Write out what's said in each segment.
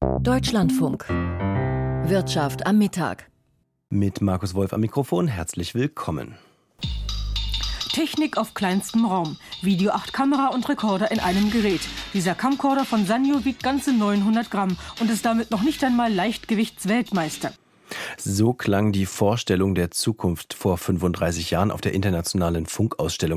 Deutschlandfunk. Wirtschaft am Mittag. Mit Markus Wolf am Mikrofon, herzlich willkommen. Technik auf kleinstem Raum. Video 8 Kamera und Rekorder in einem Gerät. Dieser Camcorder von Sanyo wiegt ganze 900 Gramm und ist damit noch nicht einmal Leichtgewichtsweltmeister. So klang die Vorstellung der Zukunft vor 35 Jahren auf der internationalen Funkausstellung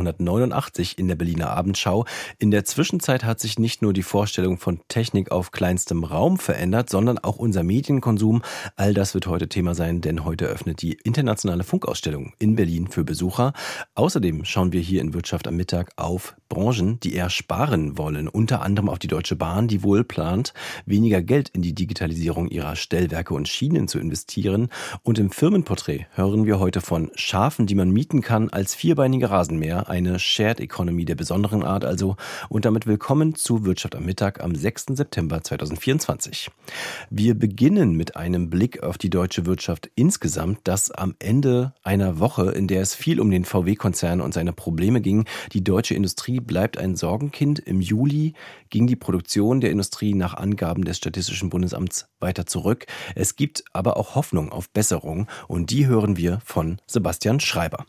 1989 in der Berliner Abendschau. In der Zwischenzeit hat sich nicht nur die Vorstellung von Technik auf kleinstem Raum verändert, sondern auch unser Medienkonsum. All das wird heute Thema sein, denn heute öffnet die internationale Funkausstellung in Berlin für Besucher. Außerdem schauen wir hier in Wirtschaft am Mittag auf Branchen, die eher sparen wollen. Unter anderem auf die Deutsche Bahn, die wohl plant, weniger Geld in die Digitalisierung ihrer Stellwerke und Schienen zu investieren. Und im Firmenporträt hören wir heute von Schafen, die man mieten kann als vierbeinige Rasenmäher. Eine Shared Economy der besonderen Art also. Und damit willkommen zu Wirtschaft am Mittag am 6. September 2024. Wir beginnen mit einem Blick auf die deutsche Wirtschaft insgesamt, das am Ende einer Woche, in der es viel um den VW-Konzern und seine Probleme ging. Die deutsche Industrie bleibt ein Sorgenkind. Im Juli ging die Produktion der Industrie nach Angaben des Statistischen Bundesamts weiter zurück. Es gibt aber auch Hoffnung auf Besserung und die hören wir von Sebastian Schreiber.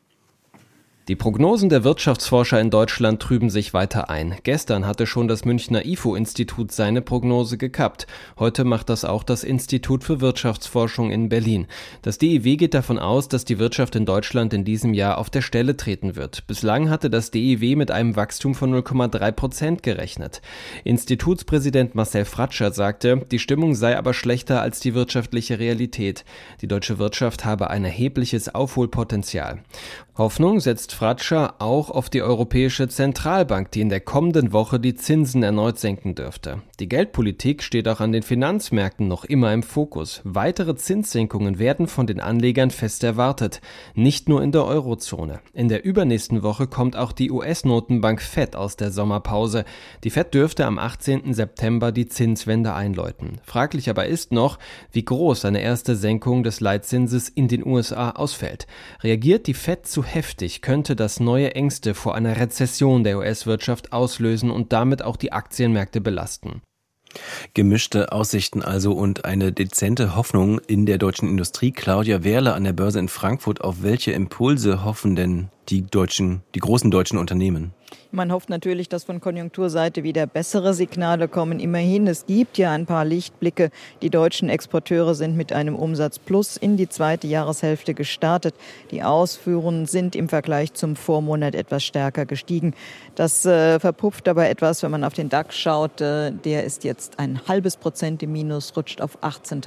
Die Prognosen der Wirtschaftsforscher in Deutschland trüben sich weiter ein. Gestern hatte schon das Münchner IFO-Institut seine Prognose gekappt. Heute macht das auch das Institut für Wirtschaftsforschung in Berlin. Das DIW geht davon aus, dass die Wirtschaft in Deutschland in diesem Jahr auf der Stelle treten wird. Bislang hatte das DIW mit einem Wachstum von 0,3% gerechnet. Institutspräsident Marcel Fratscher sagte, die Stimmung sei aber schlechter als die wirtschaftliche Realität. Die deutsche Wirtschaft habe ein erhebliches Aufholpotenzial. Hoffnung setzt Fratscher auch auf die Europäische Zentralbank, die in der kommenden Woche die Zinsen erneut senken dürfte. Die Geldpolitik steht auch an den Finanzmärkten noch immer im Fokus. Weitere Zinssenkungen werden von den Anlegern fest erwartet, nicht nur in der Eurozone. In der übernächsten Woche kommt auch die US-Notenbank Fed aus der Sommerpause. Die Fed dürfte am 18. September die Zinswende einläuten. Fraglich aber ist noch, wie groß eine erste Senkung des Leitzinses in den USA ausfällt. Reagiert die Fed zu heftig, könnte das neue Ängste vor einer Rezession der US-Wirtschaft auslösen und damit auch die Aktienmärkte belasten. Gemischte Aussichten also und eine dezente Hoffnung in der deutschen Industrie. Claudia Wehrle an der Börse in Frankfurt. Auf welche Impulse hoffen denn die großen deutschen Unternehmen? Man hofft natürlich, dass von Konjunkturseite wieder bessere Signale kommen. Immerhin, es gibt ja ein paar Lichtblicke. Die deutschen Exporteure sind mit einem Umsatzplus in die zweite Jahreshälfte gestartet. Die Ausfuhren sind im Vergleich zum Vormonat etwas stärker gestiegen. Das verpufft aber etwas, wenn man auf den DAX schaut. Der ist jetzt 0,5% im Minus, rutscht auf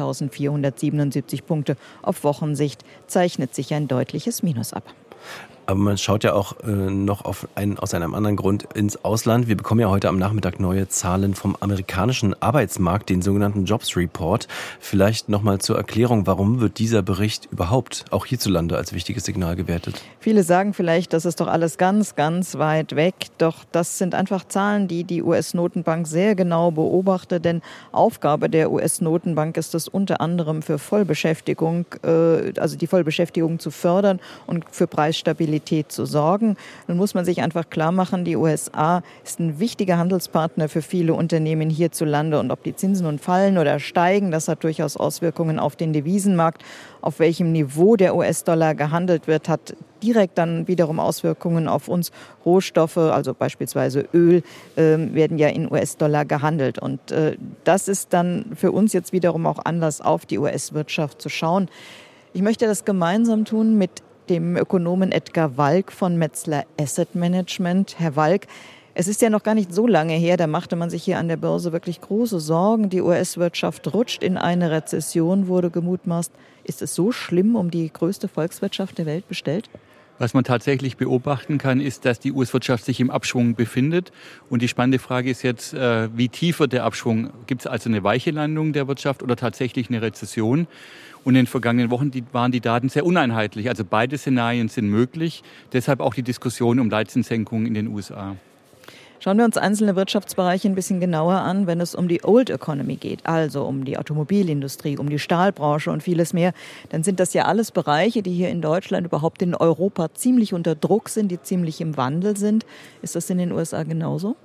18.477 Punkte. Auf Wochensicht zeichnet sich ein deutliches Minus ab. Aber man schaut ja auch noch aus einem anderen Grund ins Ausland. Wir bekommen ja heute am Nachmittag neue Zahlen vom amerikanischen Arbeitsmarkt, den sogenannten Jobs Report. Vielleicht nochmal zur Erklärung, warum wird dieser Bericht überhaupt auch hierzulande als wichtiges Signal gewertet? Viele sagen vielleicht, das ist doch alles ganz, ganz weit weg. Doch das sind einfach Zahlen, die die US-Notenbank sehr genau beobachtet. Denn Aufgabe der US-Notenbank ist es unter anderem für Vollbeschäftigung, also die Vollbeschäftigung zu fördern und für Preisstabilität zu sorgen. Nun muss man sich einfach klar machen, die USA ist ein wichtiger Handelspartner für viele Unternehmen hierzulande. Und ob die Zinsen nun fallen oder steigen, das hat durchaus Auswirkungen auf den Devisenmarkt. Auf welchem Niveau der US-Dollar gehandelt wird, hat direkt dann wiederum Auswirkungen auf uns. Rohstoffe, also beispielsweise Öl, werden ja in US-Dollar gehandelt. Und das ist dann für uns jetzt wiederum auch Anlass, auf die US-Wirtschaft zu schauen. Ich möchte das gemeinsam tun mit dem Ökonomen Edgar Walk von Metzler Asset Management. Herr Walk, es ist ja noch gar nicht so lange her, da machte man sich hier an der Börse wirklich große Sorgen. Die US-Wirtschaft rutscht in eine Rezession, wurde gemutmaßt. Ist es so schlimm um die größte Volkswirtschaft der Welt bestellt? Was man tatsächlich beobachten kann, ist, dass die US-Wirtschaft sich im Abschwung befindet. Und die spannende Frage ist jetzt, wie tief wird der Abschwung? Gibt es also eine weiche Landung der Wirtschaft oder tatsächlich eine Rezession? Und in den vergangenen Wochen waren die Daten sehr uneinheitlich. Also beide Szenarien sind möglich. Deshalb auch die Diskussion um Leitzinssenkungen in den USA. Schauen wir uns einzelne Wirtschaftsbereiche ein bisschen genauer an, wenn es um die Old Economy geht, also um die Automobilindustrie, um die Stahlbranche und vieles mehr. Dann sind das ja alles Bereiche, die hier in Deutschland, überhaupt in Europa ziemlich unter Druck sind, die ziemlich im Wandel sind. Ist das in den USA genauso?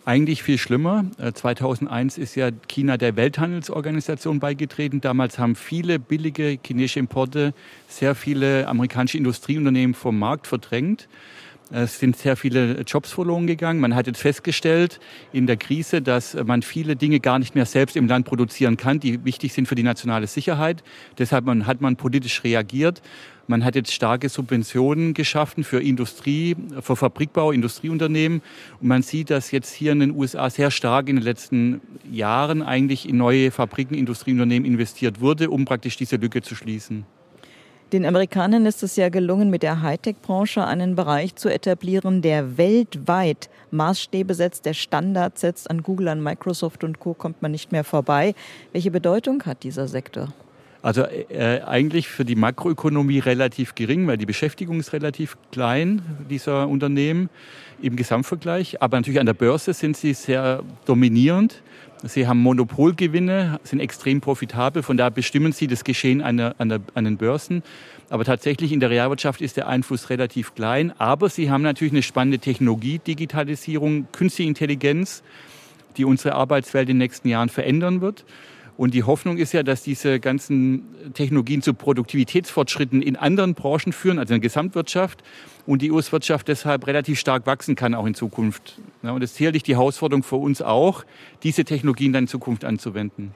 Eigentlich viel schlimmer. 2001 ist ja China der Welthandelsorganisation beigetreten. Damals haben viele billige chinesische Importe sehr viele amerikanische Industrieunternehmen vom Markt verdrängt. Es sind sehr viele Jobs verloren gegangen. Man hat jetzt festgestellt in der Krise, dass man viele Dinge gar nicht mehr selbst im Land produzieren kann, die wichtig sind für die nationale Sicherheit. Deshalb hat man politisch reagiert. Man hat jetzt starke Subventionen geschaffen für Industrie, für Fabrikbau, Industrieunternehmen. Und man sieht, dass jetzt hier in den USA sehr stark in den letzten Jahren eigentlich in neue Fabriken, Industrieunternehmen investiert wurde, um praktisch diese Lücke zu schließen. Den Amerikanern ist es ja gelungen, mit der Hightech-Branche einen Bereich zu etablieren, der weltweit Maßstäbe setzt, der Standards setzt. An Google, an Microsoft und Co. kommt man nicht mehr vorbei. Welche Bedeutung hat dieser Sektor? Also eigentlich für die Makroökonomie relativ gering, weil die Beschäftigung ist relativ klein, dieser Unternehmen im Gesamtvergleich. Aber natürlich an der Börse sind sie sehr dominierend. Sie haben Monopolgewinne, sind extrem profitabel. Von daher bestimmen sie das Geschehen an den Börsen. Aber tatsächlich in der Realwirtschaft ist der Einfluss relativ klein. Aber sie haben natürlich eine spannende Technologie, Digitalisierung, künstliche Intelligenz, die unsere Arbeitswelt in den nächsten Jahren verändern wird. Und die Hoffnung ist ja, dass diese ganzen Technologien zu Produktivitätsfortschritten in anderen Branchen führen, also in der Gesamtwirtschaft, und die US-Wirtschaft deshalb relativ stark wachsen kann, auch in Zukunft. Ja, und das ist sicherlich die Herausforderung für uns auch, diese Technologien dann in Zukunft anzuwenden.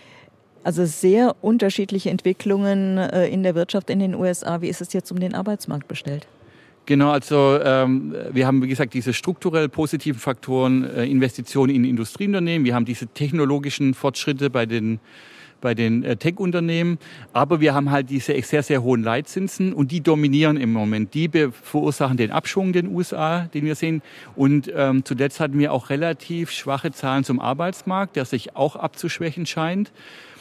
Also sehr unterschiedliche Entwicklungen in der Wirtschaft in den USA. Wie ist es jetzt um den Arbeitsmarkt bestellt? Genau, also wir haben, wie gesagt, diese strukturell positiven Faktoren, Investitionen in Industrieunternehmen, wir haben diese technologischen Fortschritte bei den Tech-Unternehmen, aber wir haben halt diese sehr, sehr hohen Leitzinsen und die dominieren im Moment. Die verursachen den Abschwung in den USA, den wir sehen. Und zuletzt hatten wir auch relativ schwache Zahlen zum Arbeitsmarkt, der sich auch abzuschwächen scheint.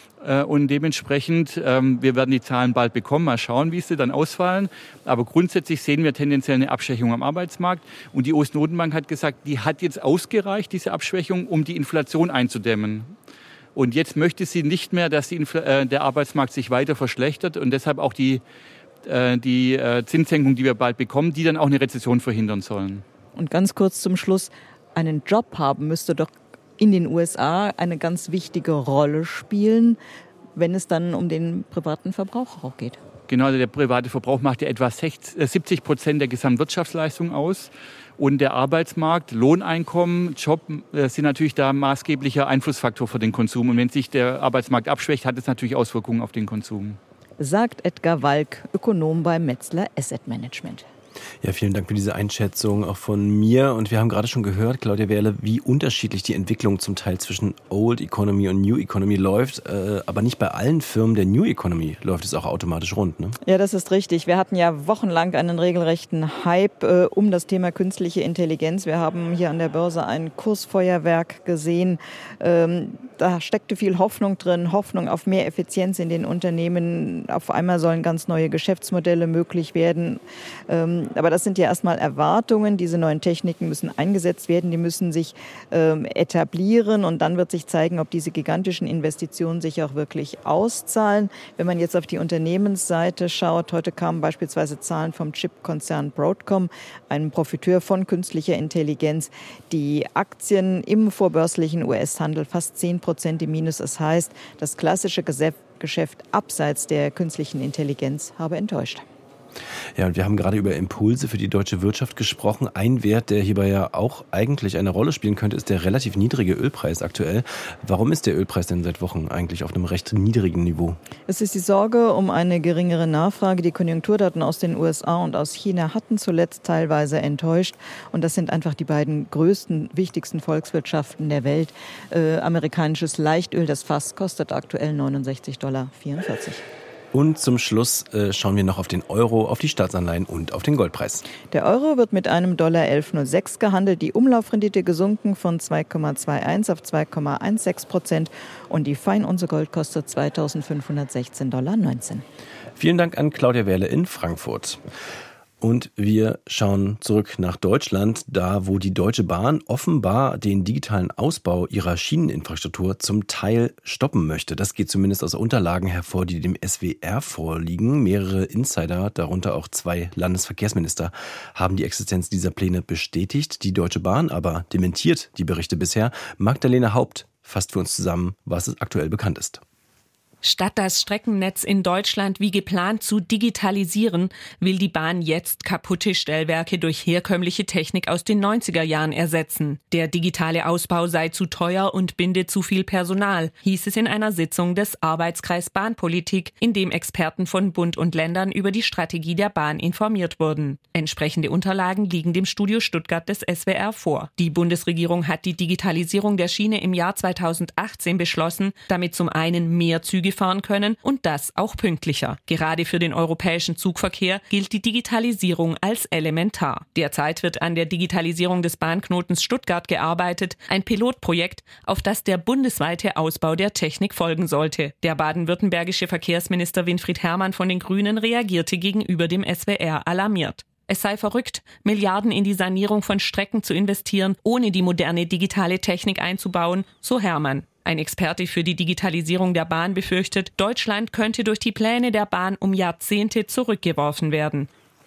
Und dementsprechend, wir werden die Zahlen bald bekommen, mal schauen, wie sie dann ausfallen. Aber grundsätzlich sehen wir tendenziell eine Abschwächung am Arbeitsmarkt. Und die US-Notenbank hat gesagt, die hat jetzt ausgereicht, diese Abschwächung, um die Inflation einzudämmen. Und jetzt möchte sie nicht mehr, dass der Arbeitsmarkt sich weiter verschlechtert und deshalb auch die Zinssenkung, die wir bald bekommen, die dann auch eine Rezession verhindern sollen. Und ganz kurz zum Schluss, einen Job haben müsste doch in den USA eine ganz wichtige Rolle spielen, wenn es dann um den privaten Verbrauch auch geht. Genau, der private Verbrauch macht ja etwa 70% der Gesamtwirtschaftsleistung aus. Und der Arbeitsmarkt, Lohneinkommen, Job sind natürlich da maßgeblicher Einflussfaktor für den Konsum. Und wenn sich der Arbeitsmarkt abschwächt, hat es natürlich Auswirkungen auf den Konsum. Sagt Edgar Walk, Ökonom bei Metzler Asset Management. Ja, vielen Dank für diese Einschätzung auch von mir. Und wir haben gerade schon gehört, Claudia Wehrle, wie unterschiedlich die Entwicklung zum Teil zwischen Old Economy und New Economy läuft. Aber nicht bei allen Firmen der New Economy läuft es auch automatisch rund, ne? Ja, das ist richtig. Wir hatten ja wochenlang einen regelrechten Hype um das Thema künstliche Intelligenz. Wir haben hier an der Börse ein Kursfeuerwerk gesehen. Da steckte viel Hoffnung drin, Hoffnung auf mehr Effizienz in den Unternehmen. Auf einmal sollen ganz neue Geschäftsmodelle möglich werden. Aber das sind ja erstmal Erwartungen. Diese neuen Techniken müssen eingesetzt werden, die müssen sich etablieren und dann wird sich zeigen, ob diese gigantischen Investitionen sich auch wirklich auszahlen. Wenn man jetzt auf die Unternehmensseite schaut, heute kamen beispielsweise Zahlen vom Chipkonzern Broadcom, einem Profiteur von künstlicher Intelligenz. Die Aktien im vorbörslichen US-Handel fast 10% im Minus. Das heißt, das klassische Geschäft abseits der künstlichen Intelligenz habe enttäuscht. Ja, und wir haben gerade über Impulse für die deutsche Wirtschaft gesprochen. Ein Wert, der hierbei ja auch eigentlich eine Rolle spielen könnte, ist der relativ niedrige Ölpreis aktuell. Warum ist der Ölpreis denn seit Wochen eigentlich auf einem recht niedrigen Niveau? Es ist die Sorge um eine geringere Nachfrage. Die Konjunkturdaten aus den USA und aus China hatten zuletzt teilweise enttäuscht. Und das sind einfach die beiden größten, wichtigsten Volkswirtschaften der Welt. Amerikanisches Leichtöl, das Fass, kostet aktuell $69,44. Und zum Schluss schauen wir noch auf den Euro, auf die Staatsanleihen und auf den Goldpreis. Der Euro wird mit einem $11,06 gehandelt. Die Umlaufrendite gesunken von 2,21 auf 2,16% und die Feinunze Gold kostet $2.516,19. Vielen Dank an Claudia Wehrle in Frankfurt. Und wir schauen zurück nach Deutschland, da wo die Deutsche Bahn offenbar den digitalen Ausbau ihrer Schieneninfrastruktur zum Teil stoppen möchte. Das geht zumindest aus Unterlagen hervor, die dem SWR vorliegen. Mehrere Insider, darunter auch 2 Landesverkehrsminister, haben die Existenz dieser Pläne bestätigt. Die Deutsche Bahn aber dementiert die Berichte bisher. Magdalena Haupt fasst für uns zusammen, was aktuell bekannt ist. Statt das Streckennetz in Deutschland wie geplant zu digitalisieren, will die Bahn jetzt kaputte Stellwerke durch herkömmliche Technik aus den 90er Jahren ersetzen. Der digitale Ausbau sei zu teuer und binde zu viel Personal, hieß es in einer Sitzung des Arbeitskreis Bahnpolitik, in dem Experten von Bund und Ländern über die Strategie der Bahn informiert wurden. Entsprechende Unterlagen liegen dem Studio Stuttgart des SWR vor. Die Bundesregierung hat die Digitalisierung der Schiene im Jahr 2018 beschlossen, damit zum einen mehr Züge fahren können und das auch pünktlicher. Gerade für den europäischen Zugverkehr gilt die Digitalisierung als elementar. Derzeit wird an der Digitalisierung des Bahnknotens Stuttgart gearbeitet, ein Pilotprojekt, auf das der bundesweite Ausbau der Technik folgen sollte. Der baden-württembergische Verkehrsminister Winfried Herrmann von den Grünen reagierte gegenüber dem SWR alarmiert. Es sei verrückt, Milliarden in die Sanierung von Strecken zu investieren, ohne die moderne digitale Technik einzubauen, so Herrmann. Ein Experte für die Digitalisierung der Bahn befürchtet, Deutschland könnte durch die Pläne der Bahn um Jahrzehnte zurückgeworfen werden.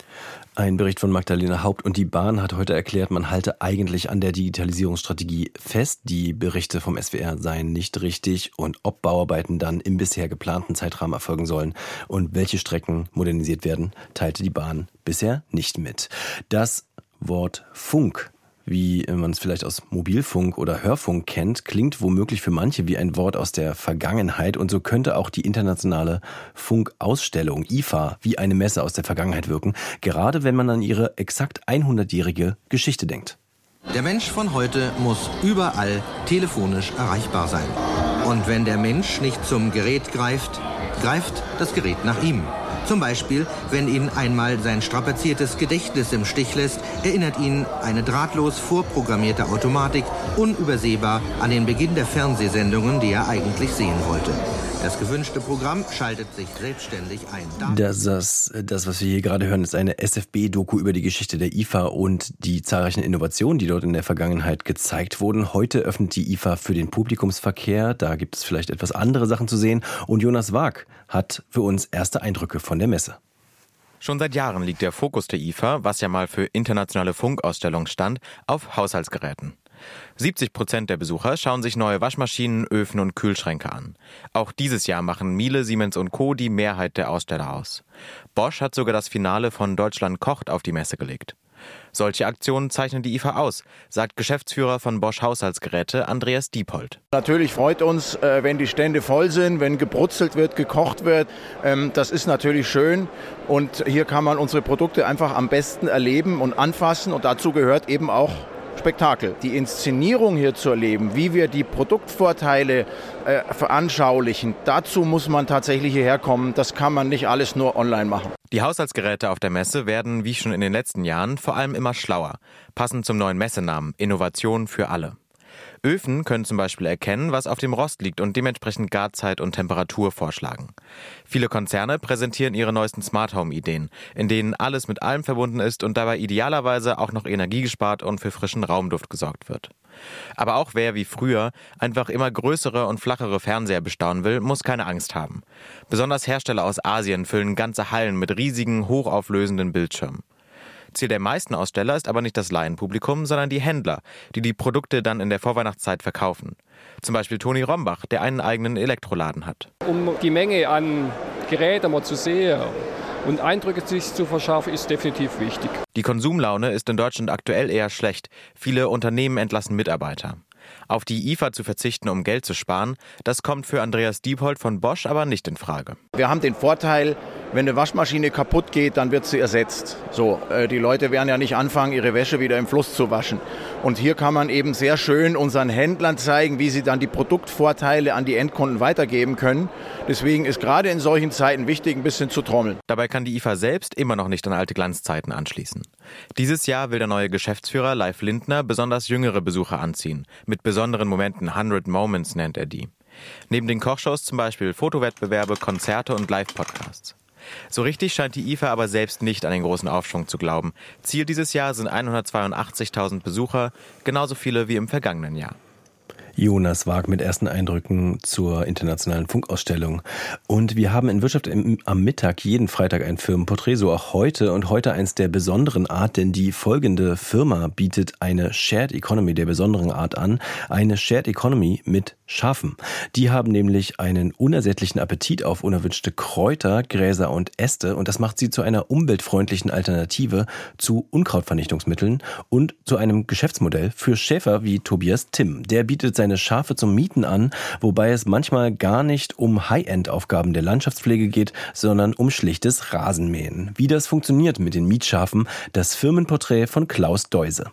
Ein Bericht von Magdalena Haupt, und die Bahn hat heute erklärt, man halte eigentlich an der Digitalisierungsstrategie fest. Die Berichte vom SWR seien nicht richtig, und ob Bauarbeiten dann im bisher geplanten Zeitrahmen erfolgen sollen und welche Strecken modernisiert werden, teilte die Bahn bisher nicht mit. Das Wort Funk, wie man es vielleicht aus Mobilfunk oder Hörfunk kennt, klingt womöglich für manche wie ein Wort aus der Vergangenheit, und so könnte auch die internationale Funkausstellung IFA wie eine Messe aus der Vergangenheit wirken, gerade wenn man an ihre exakt 100-jährige Geschichte denkt. Der Mensch von heute muss überall telefonisch erreichbar sein. Und wenn der Mensch nicht zum Gerät greift, greift das Gerät nach ihm. Zum Beispiel, wenn ihn einmal sein strapaziertes Gedächtnis im Stich lässt, erinnert ihn eine drahtlos vorprogrammierte Automatik unübersehbar an den Beginn der Fernsehsendungen, die er eigentlich sehen wollte. Das gewünschte Programm schaltet sich selbstständig ein. Das, was wir hier gerade hören, ist eine SFB-Doku über die Geschichte der IFA und die zahlreichen Innovationen, die dort in der Vergangenheit gezeigt wurden. Heute öffnet die IFA für den Publikumsverkehr. Da gibt es vielleicht etwas andere Sachen zu sehen. Und Jonas Waag hat für uns erste Eindrücke von der Messe. Schon seit Jahren liegt der Fokus der IFA, was ja mal für internationale Funkausstellung stand, auf Haushaltsgeräten. 70% der Besucher schauen sich neue Waschmaschinen, Öfen und Kühlschränke an. Auch dieses Jahr machen Miele, Siemens & Co. die Mehrheit der Aussteller aus. Bosch hat sogar das Finale von Deutschland kocht auf die Messe gelegt. Solche Aktionen zeichnen die IFA aus, sagt Geschäftsführer von Bosch Haushaltsgeräte Andreas Diepold. Natürlich freut uns, wenn die Stände voll sind, wenn gebrutzelt wird, gekocht wird. Das ist natürlich schön, und hier kann man unsere Produkte einfach am besten erleben und anfassen, und dazu gehört eben auch Spektakel. Die Inszenierung hier zu erleben, wie wir die Produktvorteile veranschaulichen, dazu muss man tatsächlich hierher kommen. Das kann man nicht alles nur online machen. Die Haushaltsgeräte auf der Messe werden, wie schon in den letzten Jahren, vor allem immer schlauer. Passend zum neuen Messenamen: Innovation für alle. Öfen können zum Beispiel erkennen, was auf dem Rost liegt, und dementsprechend Garzeit und Temperatur vorschlagen. Viele Konzerne präsentieren ihre neuesten Smart-Home-Ideen, in denen alles mit allem verbunden ist und dabei idealerweise auch noch Energie gespart und für frischen Raumduft gesorgt wird. Aber auch wer wie früher einfach immer größere und flachere Fernseher bestaunen will, muss keine Angst haben. Besonders Hersteller aus Asien füllen ganze Hallen mit riesigen, hochauflösenden Bildschirmen. Ziel der meisten Aussteller ist aber nicht das Laienpublikum, sondern die Händler, die die Produkte dann in der Vorweihnachtszeit verkaufen. Zum Beispiel Toni Rombach, der einen eigenen Elektroladen hat. Um die Menge an Geräten mal zu sehen und Eindrücke sich zu verschaffen, ist definitiv wichtig. Die Konsumlaune ist in Deutschland aktuell eher schlecht. Viele Unternehmen entlassen Mitarbeiter. Auf die IFA zu verzichten, um Geld zu sparen, das kommt für Andreas Diepold von Bosch aber nicht in Frage. Wir haben den Vorteil, wenn eine Waschmaschine kaputt geht, dann wird sie ersetzt. Die Leute werden ja nicht anfangen, ihre Wäsche wieder im Fluss zu waschen. Und hier kann man eben sehr schön unseren Händlern zeigen, wie sie dann die Produktvorteile an die Endkunden weitergeben können. Deswegen ist gerade in solchen Zeiten wichtig, ein bisschen zu trommeln. Dabei kann die IFA selbst immer noch nicht an alte Glanzzeiten anschließen. Dieses Jahr will der neue Geschäftsführer Leif Lindner besonders jüngere Besucher anziehen. Mit besonderen Momenten, 100 Moments nennt er die. Neben den Kochshows zum Beispiel Fotowettbewerbe, Konzerte und Live-Podcasts. So richtig scheint die IFA aber selbst nicht an den großen Aufschwung zu glauben. Ziel dieses Jahr sind 182.000 Besucher, genauso viele wie im vergangenen Jahr. Jonas Wag mit ersten Eindrücken zur internationalen Funkausstellung. Und wir haben in Wirtschaft am Mittag jeden Freitag ein Firmenporträt, so auch heute. Und heute eins der besonderen Art, denn die folgende Firma bietet eine Shared Economy der besonderen Art an. Eine Shared Economy mit Schafen. Die haben nämlich einen unersättlichen Appetit auf unerwünschte Kräuter, Gräser und Äste. Und das macht sie zu einer umweltfreundlichen Alternative zu Unkrautvernichtungsmitteln und zu einem Geschäftsmodell für Schäfer wie Tobias Timm. Der bietet seine Schafe zum Mieten an, wobei es manchmal gar nicht um High-End-Aufgaben der Landschaftspflege geht, sondern um schlichtes Rasenmähen. Wie das funktioniert mit den Mietschafen, das Firmenporträt von Klaus Deuse.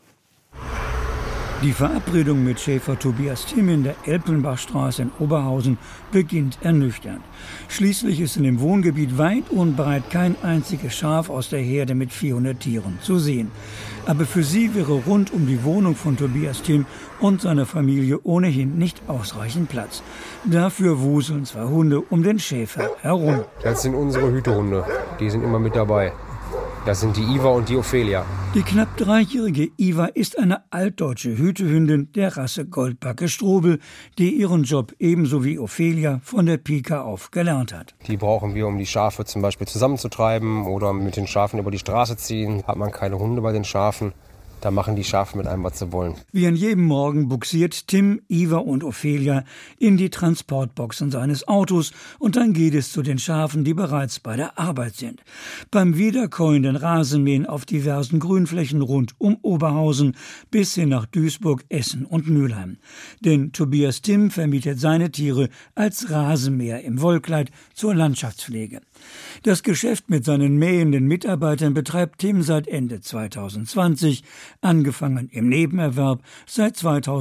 Die Verabredung mit Schäfer Tobias Timm in der Elpenbachstraße in Oberhausen beginnt ernüchternd. Schließlich ist in dem Wohngebiet weit und breit kein einziges Schaf aus der Herde mit 400 Tieren zu sehen. Aber für sie wäre rund um die Wohnung von Tobias Timm und seiner Familie ohnehin nicht ausreichend Platz. Dafür wuseln 2 Hunde um den Schäfer herum. Das sind unsere Hütehunde, die sind immer mit dabei. Das sind die Iva und die Ophelia. Die knapp 3-jährige Iva ist eine altdeutsche Hütehündin der Rasse Goldbacke Strobel, die ihren Job ebenso wie Ophelia von der Pike auf gelernt hat. Die brauchen wir, um die Schafe zum Beispiel zusammenzutreiben oder mit den Schafen über die Straße ziehen. Hat man keine Hunde bei den Schafen, da machen die Schafe mit einem, was sie wollen. Wie an jedem Morgen buxiert Timm, Iva und Ophelia in die Transportboxen seines Autos und dann geht es zu den Schafen, die bereits bei der Arbeit sind. Beim wiederkäuenden Rasenmähen auf diversen Grünflächen rund um Oberhausen bis hin nach Duisburg, Essen und Mülheim. Denn Tobias Timm vermietet seine Tiere als Rasenmäher im Wollkleid zur Landschaftspflege. Das Geschäft mit seinen mähenden Mitarbeitern betreibt Timm seit Ende 2020, angefangen im Nebenerwerb, seit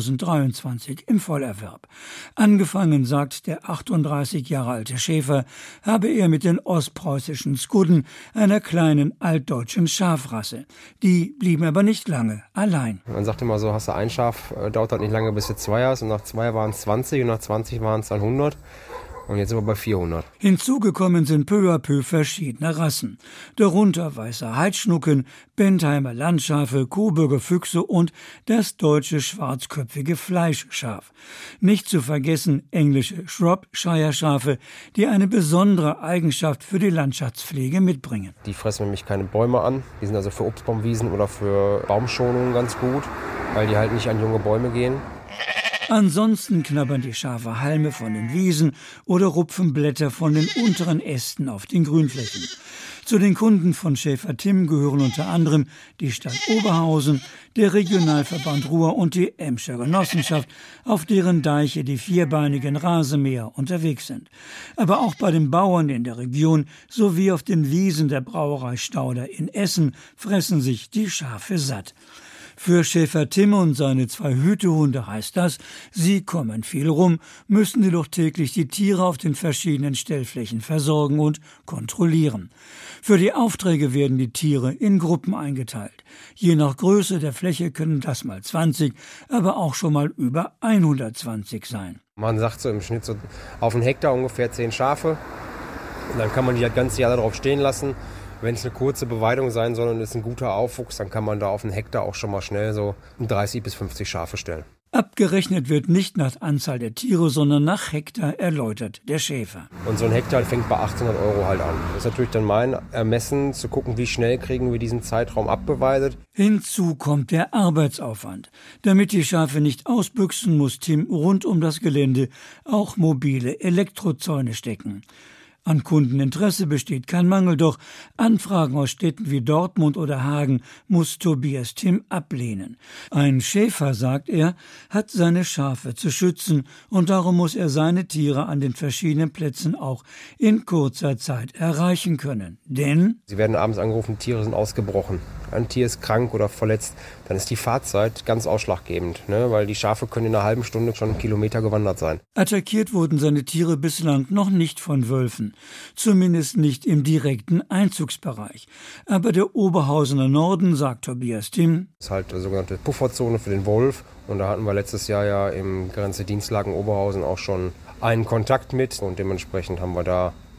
2023 im Vollerwerb. Angefangen, sagt der 38 Jahre alte Schäfer, habe er mit den ostpreußischen Skudden, einer kleinen altdeutschen Schafrasse. Die blieben aber nicht lange allein. Man sagt immer so, hast du ein Schaf, dauert das nicht lange, bis du 2 hast, und nach 2 waren es 20 und nach 20 waren es dann 100. Und jetzt sind wir bei 400. Hinzugekommen sind peu à peu verschiedene Rassen. Darunter weiße Heidschnucken, Bentheimer Landschafe, Coburger Füchse und das deutsche schwarzköpfige Fleischschaf. Nicht zu vergessen englische Shropshire-Schafe, die eine besondere Eigenschaft für die Landschaftspflege mitbringen. Die fressen nämlich keine Bäume an. Die sind also für Obstbaumwiesen oder für Baumschonungen ganz gut, weil die halt nicht an junge Bäume gehen. Ansonsten knabbern die Schafe Halme von den Wiesen oder rupfen Blätter von den unteren Ästen auf den Grünflächen. Zu den Kunden von Schäfer Timm gehören unter anderem die Stadt Oberhausen, der Regionalverband Ruhr und die Emscher Genossenschaft, auf deren Deiche die vierbeinigen Rasenmäher unterwegs sind. Aber auch bei den Bauern in der Region sowie auf den Wiesen der Brauerei Stauder in Essen fressen sich die Schafe satt. Für Schäfer Timm und seine 2 Hütehunde heißt das, sie kommen viel rum, müssen jedoch täglich die Tiere auf den verschiedenen Stellflächen versorgen und kontrollieren. Für die Aufträge werden die Tiere in Gruppen eingeteilt. Je nach Größe der Fläche können das mal 20, aber auch schon mal über 120 sein. Man sagt so im Schnitt so auf einen Hektar ungefähr 10 Schafe. Und dann kann man die das ganze Jahr darauf stehen lassen. Wenn es eine kurze Beweidung sein soll und es ist ein guter Aufwuchs, dann kann man da auf einen Hektar auch schon mal schnell so 30 bis 50 Schafe stellen. Abgerechnet wird nicht nach Anzahl der Tiere, sondern nach Hektar, erläutert der Schäfer. Und so ein Hektar fängt bei 800 € halt an. Das ist natürlich dann mein Ermessen, zu gucken, wie schnell kriegen wir diesen Zeitraum abbeweidet. Hinzu kommt der Arbeitsaufwand. Damit die Schafe nicht ausbüchsen, muss Timm rund um das Gelände auch mobile Elektrozäune stecken. An Kundeninteresse besteht kein Mangel, doch Anfragen aus Städten wie Dortmund oder Hagen muss Tobias Timm ablehnen. Ein Schäfer, sagt er, hat seine Schafe zu schützen und darum muss er seine Tiere an den verschiedenen Plätzen auch in kurzer Zeit erreichen können. Denn sie werden abends angerufen, Tiere sind ausgebrochen. Ein Tier ist krank oder verletzt, dann ist die Fahrzeit ganz ausschlaggebend, weil die Schafe können in einer halben Stunde schon 1 Kilometer gewandert sein. Attackiert wurden seine Tiere bislang noch nicht von Wölfen, zumindest nicht im direkten Einzugsbereich. Aber der Oberhausener Norden, sagt Tobias Timm, das ist halt eine sogenannte Pufferzone für den Wolf und da hatten wir letztes Jahr ja im Grenzedienstlagen Oberhausen auch schon einen Kontakt mit und dementsprechend haben wir da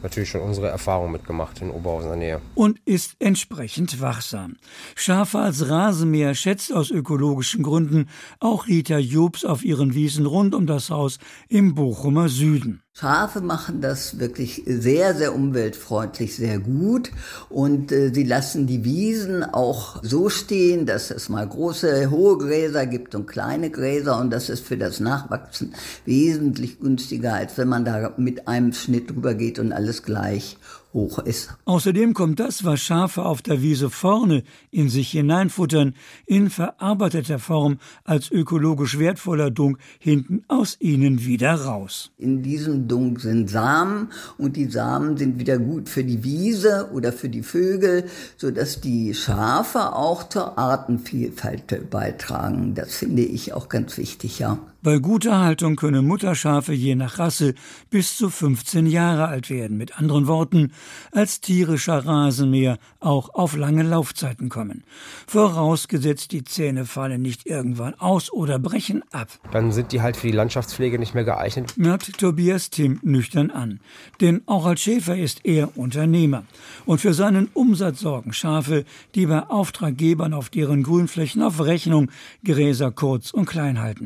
natürlich schon unsere Erfahrungen mitgemacht in Oberhausener Nähe. Und ist entsprechend wachsam. Schafe als Rasenmäher schätzt aus ökologischen Gründen auch Rita Jobs auf ihren Wiesen rund um das Haus im Bochumer Süden. Schafe machen das wirklich sehr, sehr umweltfreundlich, sehr gut. Und sie lassen die Wiesen auch so stehen, dass es mal große, hohe Gräser gibt und kleine Gräser. Und das ist für das Nachwachsen wesentlich günstiger, als wenn man da mit einem Schnitt drüber geht und alles gleich hoch ist. Außerdem kommt das, was Schafe auf der Wiese vorne in sich hineinfuttern, in verarbeiteter Form als ökologisch wertvoller Dung hinten aus ihnen wieder raus. In diesem Dung sind Samen und die Samen sind wieder gut für die Wiese oder für die Vögel, sodass die Schafe auch zur Artenvielfalt beitragen. Das finde ich auch ganz wichtig, ja. Bei guter Haltung können Mutterschafe je nach Rasse bis zu 15 Jahre alt werden. Mit anderen Worten, als tierischer Rasenmäher auch auf lange Laufzeiten kommen. Vorausgesetzt, die Zähne fallen nicht irgendwann aus oder brechen ab. Dann sind die halt für die Landschaftspflege nicht mehr geeignet. Merkt Tobias Timm nüchtern an. Denn auch als Schäfer ist er Unternehmer. Und für seinen Umsatz sorgen Schafe, die bei Auftraggebern auf deren Grünflächen auf Rechnung Gräser kurz und klein halten.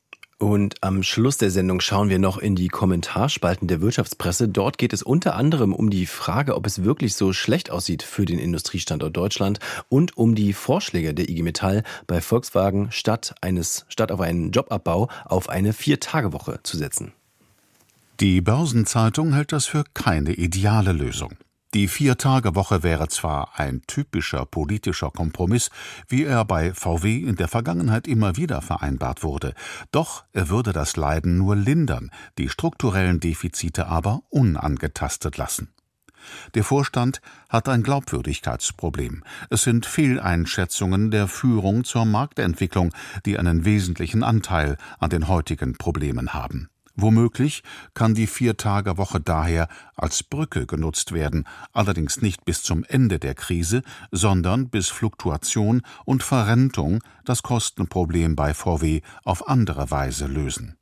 Und am Schluss der Sendung schauen wir noch in die Kommentarspalten der Wirtschaftspresse. Dort geht es unter anderem um die Frage, ob es wirklich so schlecht aussieht für den Industriestandort Deutschland und um die Vorschläge der IG Metall bei Volkswagen statt auf einen Jobabbau auf eine 4-Tage-Woche zu setzen. Die Börsenzeitung hält das für keine ideale Lösung. Die 4-Tage-Woche wäre zwar ein typischer politischer Kompromiss, wie er bei VW in der Vergangenheit immer wieder vereinbart wurde, doch er würde das Leiden nur lindern, die strukturellen Defizite aber unangetastet lassen. Der Vorstand hat ein Glaubwürdigkeitsproblem. Es sind Fehleinschätzungen der Führung zur Marktentwicklung, die einen wesentlichen Anteil an den heutigen Problemen haben. Womöglich kann die 4-Tage-Woche daher als Brücke genutzt werden, allerdings nicht bis zum Ende der Krise, sondern bis Fluktuation und Verrentung das Kostenproblem bei VW auf andere Weise lösen.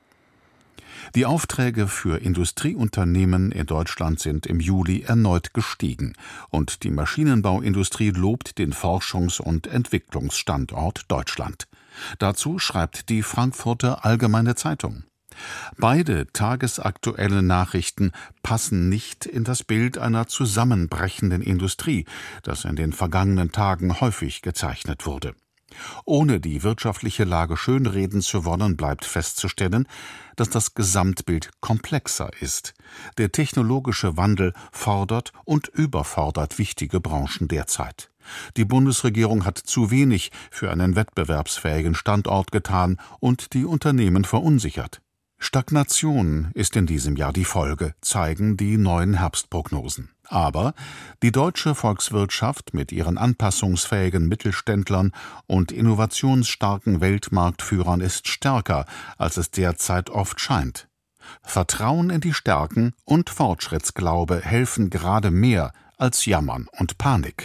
Die Aufträge für Industrieunternehmen in Deutschland sind im Juli erneut gestiegen und die Maschinenbauindustrie lobt den Forschungs- und Entwicklungsstandort Deutschland. Dazu schreibt die Frankfurter Allgemeine Zeitung. Beide tagesaktuelle Nachrichten passen nicht in das Bild einer zusammenbrechenden Industrie, das in den vergangenen Tagen häufig gezeichnet wurde. Ohne die wirtschaftliche Lage schönreden zu wollen, bleibt festzustellen, dass das Gesamtbild komplexer ist. Der technologische Wandel fordert und überfordert wichtige Branchen derzeit. Die Bundesregierung hat zu wenig für einen wettbewerbsfähigen Standort getan und die Unternehmen verunsichert. Stagnation ist in diesem Jahr die Folge, zeigen die neuen Herbstprognosen. Aber die deutsche Volkswirtschaft mit ihren anpassungsfähigen Mittelständlern und innovationsstarken Weltmarktführern ist stärker, als es derzeit oft scheint. Vertrauen in die Stärken und Fortschrittsglaube helfen gerade mehr als Jammern und Panik.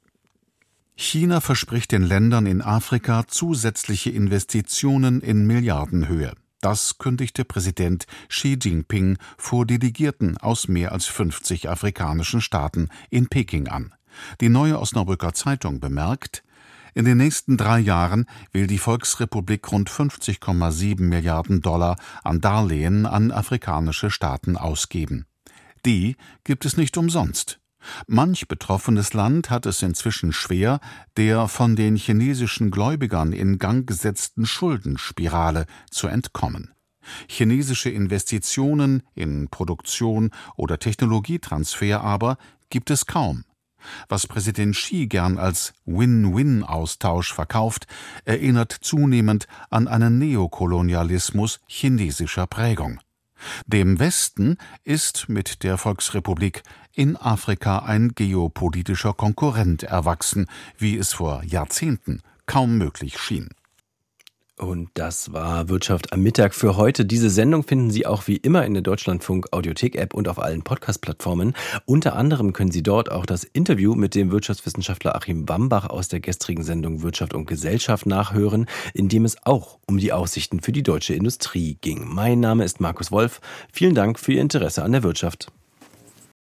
China verspricht den Ländern in Afrika zusätzliche Investitionen in Milliardenhöhe. Das kündigte Präsident Xi Jinping vor Delegierten aus mehr als 50 afrikanischen Staaten in Peking an. Die Neue Osnabrücker Zeitung bemerkt, in den nächsten 3 Jahren will die Volksrepublik rund 50,7 Milliarden Dollar an Darlehen an afrikanische Staaten ausgeben. Die gibt es nicht umsonst. Manch betroffenes Land hat es inzwischen schwer, der von den chinesischen Gläubigern in Gang gesetzten Schuldenspirale zu entkommen. Chinesische Investitionen in Produktion oder Technologietransfer aber gibt es kaum. Was Präsident Xi gern als Win-Win-Austausch verkauft, erinnert zunehmend an einen Neokolonialismus chinesischer Prägung. Dem Westen ist mit der Volksrepublik in Afrika ein geopolitischer Konkurrent erwachsen, wie es vor Jahrzehnten kaum möglich schien. Und das war Wirtschaft am Mittag für heute. Diese Sendung finden Sie auch wie immer in der Deutschlandfunk Audiothek-App und auf allen Podcast-Plattformen. Unter anderem können Sie dort auch das Interview mit dem Wirtschaftswissenschaftler Achim Wambach aus der gestrigen Sendung Wirtschaft und Gesellschaft nachhören, in dem es auch um die Aussichten für die deutsche Industrie ging. Mein Name ist Markus Wolf. Vielen Dank für Ihr Interesse an der Wirtschaft.